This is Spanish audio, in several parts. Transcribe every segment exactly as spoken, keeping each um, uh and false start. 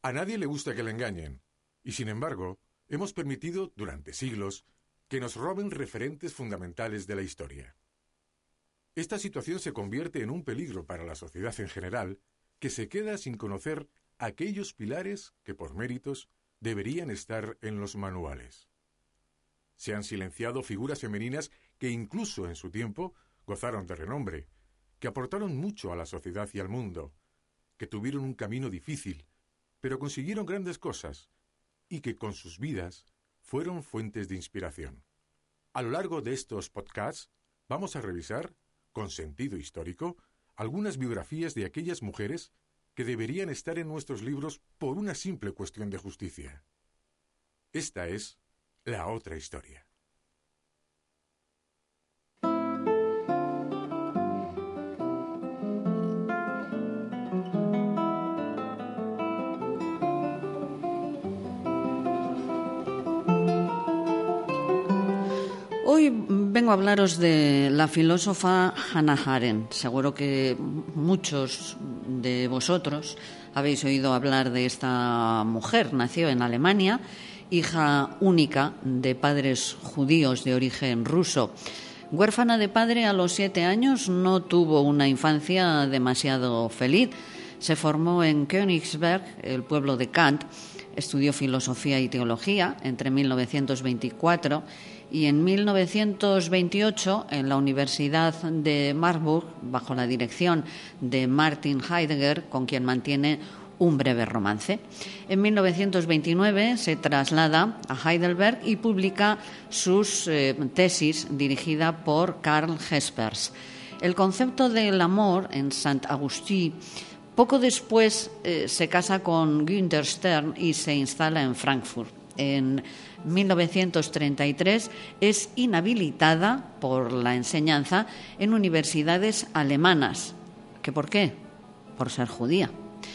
A nadie le gusta que le engañen, y sin embargo, hemos permitido durante siglos que nos roben referentes fundamentales de la historia. Esta situación se convierte en un peligro para la sociedad en general, que se queda sin conocer aquellos pilares que, por méritos, deberían estar en los manuales. Se han silenciado figuras femeninas que incluso en su tiempo gozaron de renombre, que aportaron mucho a la sociedad y al mundo, que tuvieron un camino difícil, pero consiguieron grandes cosas, y que con sus vidas fueron fuentes de inspiración. A lo largo de estos podcasts vamos a revisar, con sentido histórico, algunas biografías de aquellas mujeres que deberían estar en nuestros libros por una simple cuestión de justicia. Esta es la otra historia. Hoy vengo a hablaros de la filósofa Hannah Arendt. Seguro que muchos de vosotros habéis oído hablar de esta mujer. Nació en Alemania, hija única de padres judíos de origen ruso. Huérfana de padre a los siete años, no tuvo una infancia demasiado feliz. Se formó en Königsberg, el pueblo de Kant. Estudió filosofía y teología entre mil novecientos veinticuatro y en mil novecientos veintiocho en la Universidad de Marburg, bajo la dirección de Martin Heidegger, con quien mantiene un breve romance. En mil novecientos veintinueve se traslada a Heidelberg y publica sus eh, tesis dirigida por Karl Jaspers. El concepto del amor en Saint Agustín. Poco después eh, se casa con Günther Stern y se instala en Frankfurt. En mil novecientos treinta y tres es inhabilitada por la enseñanza en universidades alemanas. ¿Qué por qué? Por ser judía.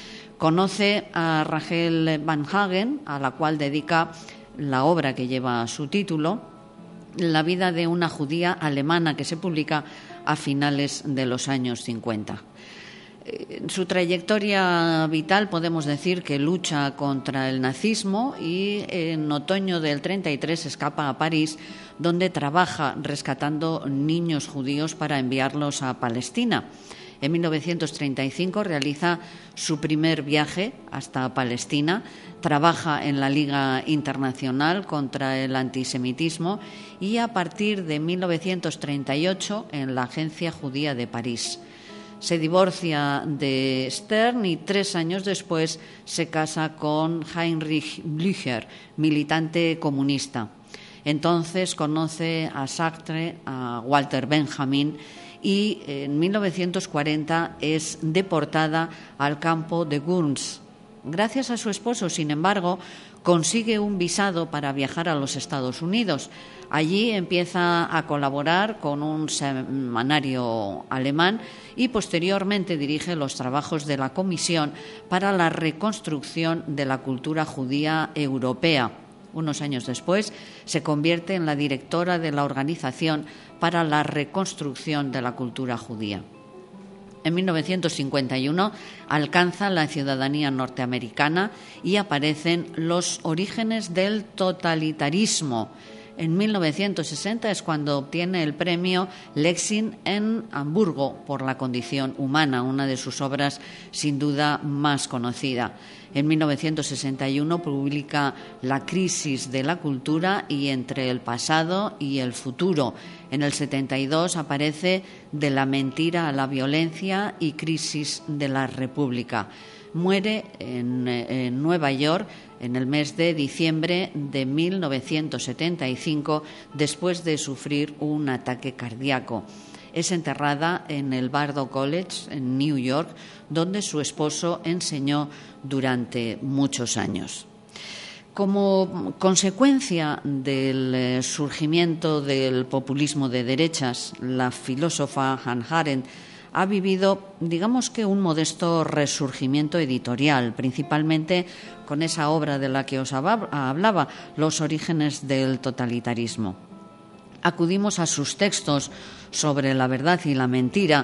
Conoce a Rachel Van Hagen, a la cual dedica la obra que lleva su título, La vida de una judía alemana, que se publica a finales de los años cincuenta. En su trayectoria vital podemos decir que lucha contra el nazismo y en otoño del treinta y tres escapa a París, donde trabaja rescatando niños judíos para enviarlos a Palestina. En mil novecientos treinta y cinco realiza su primer viaje hasta Palestina, trabaja en la Liga Internacional contra el Antisemitismo y a partir de mil novecientos treinta y ocho en la Agencia Judía de París. Se divorcia de Stern y tres años después se casa con Heinrich Blücher, militante comunista. Entonces conoce a Sartre, a Walter Benjamin y en mil novecientos cuarenta es deportada al campo de Worms. Gracias a su esposo, sin embargo, consigue un visado para viajar a los Estados Unidos. Allí empieza a colaborar con un semanario alemán y posteriormente dirige los trabajos de la Comisión para la Reconstrucción de la Cultura Judía Europea. Unos años después se convierte en la directora de la Organización para la Reconstrucción de la Cultura Judía. En mil novecientos cincuenta y uno alcanza la ciudadanía norteamericana y aparecen Los orígenes del totalitarismo. En mil novecientos sesenta es cuando obtiene el premio Lexing en Hamburgo por la condición humana, una de sus obras sin duda más conocida. En mil novecientos sesenta y uno publica La crisis de la cultura y entre el pasado y el futuro. En el setenta y dos aparece De la mentira a la violencia y crisis de la república. Muere en, en Nueva York en el mes de diciembre de mil novecientos setenta y cinco después de sufrir un ataque cardíaco. Es enterrada en el Bardo College en New York, donde su esposo enseñó durante muchos años. Como consecuencia del surgimiento del populismo de derechas, la filósofa Hannah Arendt ha vivido, digamos que, un modesto resurgimiento editorial, principalmente con esa obra de la que os hablaba, Los orígenes del totalitarismo. Acudimos a sus textos sobre la verdad y la mentira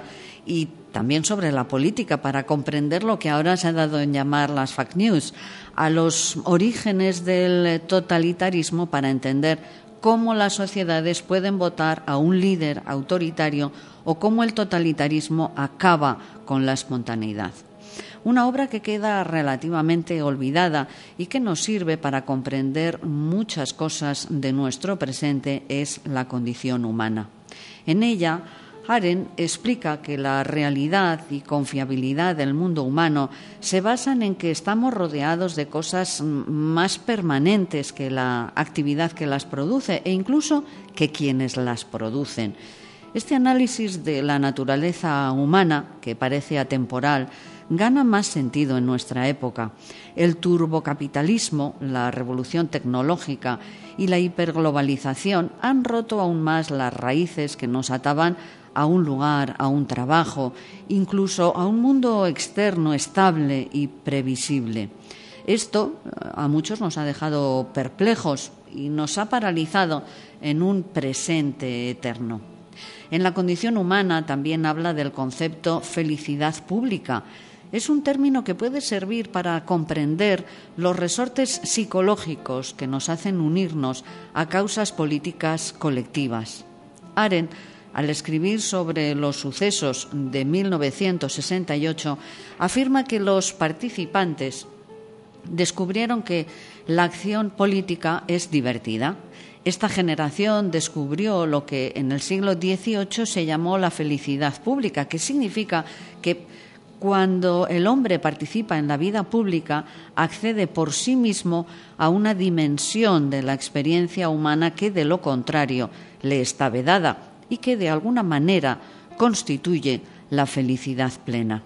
y también sobre la política, para comprender lo que ahora se ha dado en llamar las fake news, a los orígenes del totalitarismo, para entender cómo las sociedades pueden votar a un líder autoritario o cómo el totalitarismo acaba con la espontaneidad. Una obra que queda relativamente olvidada y que nos sirve para comprender muchas cosas de nuestro presente es La condición humana. En ella, Arendt explica que la realidad y confiabilidad del mundo humano se basan en que estamos rodeados de cosas más permanentes que la actividad que las produce e incluso que quienes las producen. Este análisis de la naturaleza humana, que parece atemporal, gana más sentido en nuestra época. El turbocapitalismo, la revolución tecnológica y la hiperglobalización han roto aún más las raíces que nos ataban a un lugar, a un trabajo, incluso a un mundo externo estable y previsible. Esto a muchos nos ha dejado perplejos y nos ha paralizado en un presente eterno. En La condición humana también habla del concepto felicidad pública. Es un término que puede servir para comprender los resortes psicológicos que nos hacen unirnos a causas políticas colectivas. Arendt, al escribir sobre los sucesos de mil novecientos sesenta y ocho, afirma que los participantes descubrieron que la acción política es divertida. Esta generación descubrió lo que en el siglo dieciocho se llamó la felicidad pública, que significa que cuando el hombre participa en la vida pública, accede por sí mismo a una dimensión de la experiencia humana que, de lo contrario, le está vedada y que, de alguna manera, constituye la felicidad plena.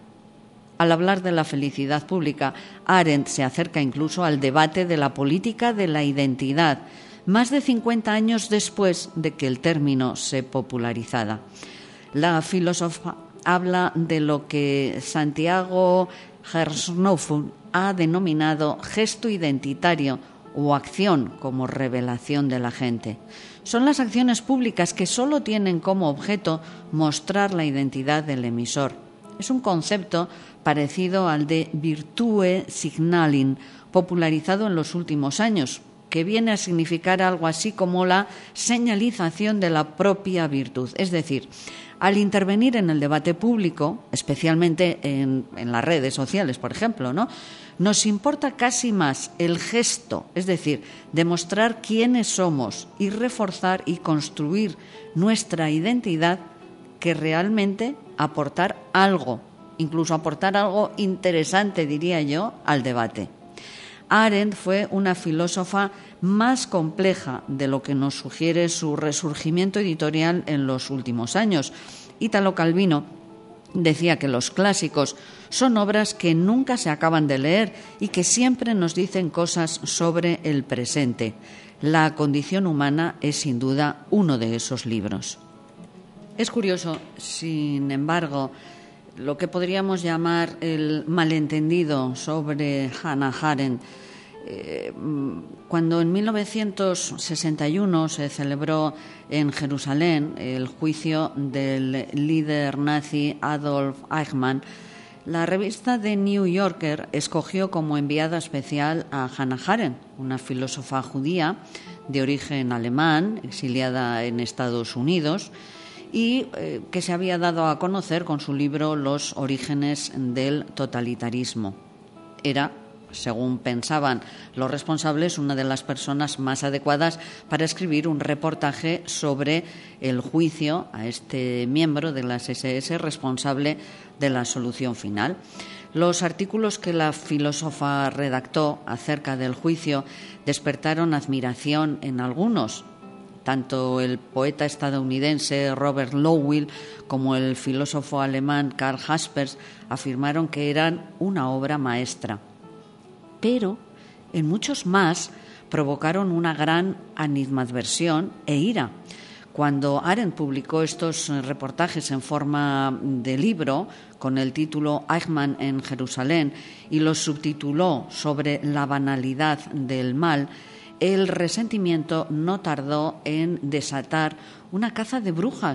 Al hablar de la felicidad pública, Arendt se acerca incluso al debate de la política de la identidad, más de cincuenta años después de que el término se popularizara. La filósofa habla de lo que Santiago Gersnoffel ha denominado gesto identitario o acción como revelación de la gente. Son las acciones públicas que solo tienen como objeto mostrar la identidad del emisor. Es un concepto parecido al de Virtue Signaling, popularizado en los últimos años, que viene a significar algo así como la señalización de la propia virtud. Es decir, al intervenir en el debate público, especialmente en, en las redes sociales, por ejemplo, ¿no?, nos importa casi más el gesto, es decir, demostrar quiénes somos y reforzar y construir nuestra identidad, que realmente aportar algo, incluso aportar algo interesante, diría yo, al debate. Arendt fue una filósofa más compleja de lo que nos sugiere su resurgimiento editorial en los últimos años. Italo Calvino decía que los clásicos son obras que nunca se acaban de leer y que siempre nos dicen cosas sobre el presente. La condición humana es sin duda uno de esos libros. Es curioso, sin embargo, lo que podríamos llamar el malentendido sobre Hannah Arendt. Eh, cuando en mil novecientos sesenta y uno se celebró en Jerusalén el juicio del líder nazi Adolf Eichmann, la revista The New Yorker escogió como enviada especial a Hannah Arendt, una filósofa judía de origen alemán, exiliada en Estados Unidos, y eh, que se había dado a conocer con su libro Los orígenes del totalitarismo. Era, según pensaban los responsables, una de las personas más adecuadas para escribir un reportaje sobre el juicio a este miembro de las ese ese responsable de la solución final. Los artículos que la filósofa redactó acerca del juicio despertaron admiración en algunos. Tanto el poeta estadounidense Robert Lowell como el filósofo alemán Karl Jaspers afirmaron que eran una obra maestra. Pero en muchos más provocaron una gran animadversión e ira. Cuando Arendt publicó estos reportajes en forma de libro con el título Eichmann en Jerusalén y los subtituló sobre la banalidad del mal, el resentimiento no tardó en desatar una caza de brujas,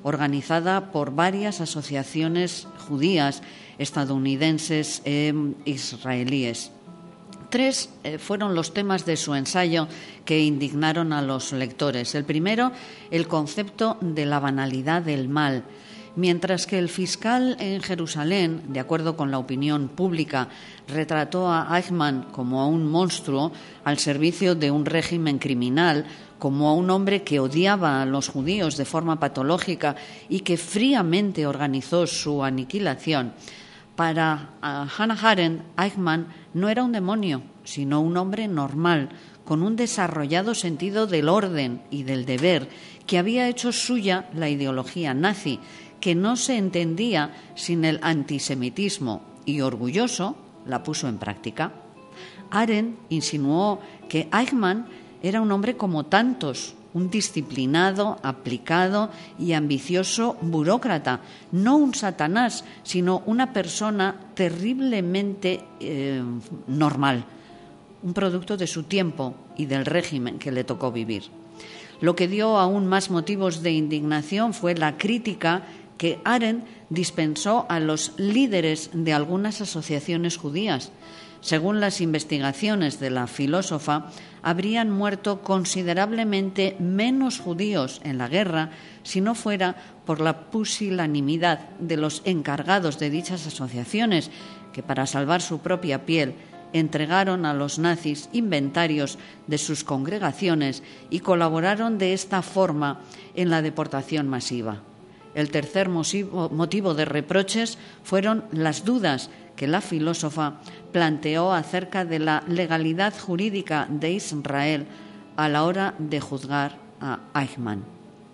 organizada por varias asociaciones judías, estadounidenses e israelíes. Tres eh, fueron los temas de su ensayo que indignaron a los lectores. El primero, el concepto de la banalidad del mal. Mientras que el fiscal en Jerusalén, de acuerdo con la opinión pública, retrató a Eichmann como a un monstruo al servicio de un régimen criminal, como a un hombre que odiaba a los judíos de forma patológica y que fríamente organizó su aniquilación, para Hannah Arendt, Eichmann no era un demonio, sino un hombre normal, con un desarrollado sentido del orden y del deber, que había hecho suya la ideología nazi, que no se entendía sin el antisemitismo y, orgulloso, la puso en práctica. Arendt insinuó que Eichmann era un hombre como tantos, un disciplinado, aplicado y ambicioso burócrata, no un Satanás, sino una persona terriblemente eh, normal, un producto de su tiempo y del régimen que le tocó vivir. Lo que dio aún más motivos de indignación fue la crítica que Arendt dispensó a los líderes de algunas asociaciones judías. Según las investigaciones de la filósofa, habrían muerto considerablemente menos judíos en la guerra si no fuera por la pusilanimidad de los encargados de dichas asociaciones, que para salvar su propia piel entregaron a los nazis inventarios de sus congregaciones y colaboraron de esta forma en la deportación masiva. El tercer motivo de reproches fueron las dudas que la filósofa planteó acerca de la legalidad jurídica de Israel a la hora de juzgar a Eichmann.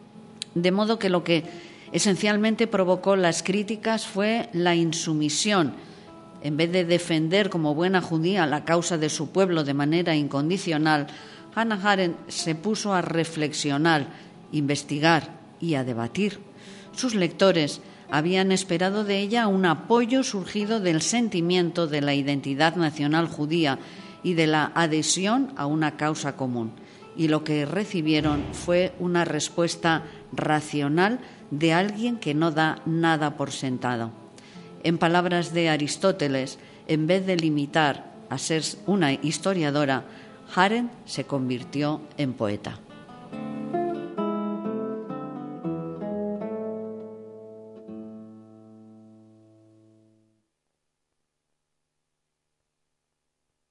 De modo que lo que esencialmente provocó las críticas fue la insumisión. En vez de defender como buena judía la causa de su pueblo de manera incondicional, Hannah Arendt se puso a reflexionar, investigar y a debatir. Sus lectores habían esperado de ella un apoyo surgido del sentimiento de la identidad nacional judía y de la adhesión a una causa común. Y lo que recibieron fue una respuesta racional de alguien que no da nada por sentado. En palabras de Aristóteles, en vez de limitar a ser una historiadora, Arendt se convirtió en poeta.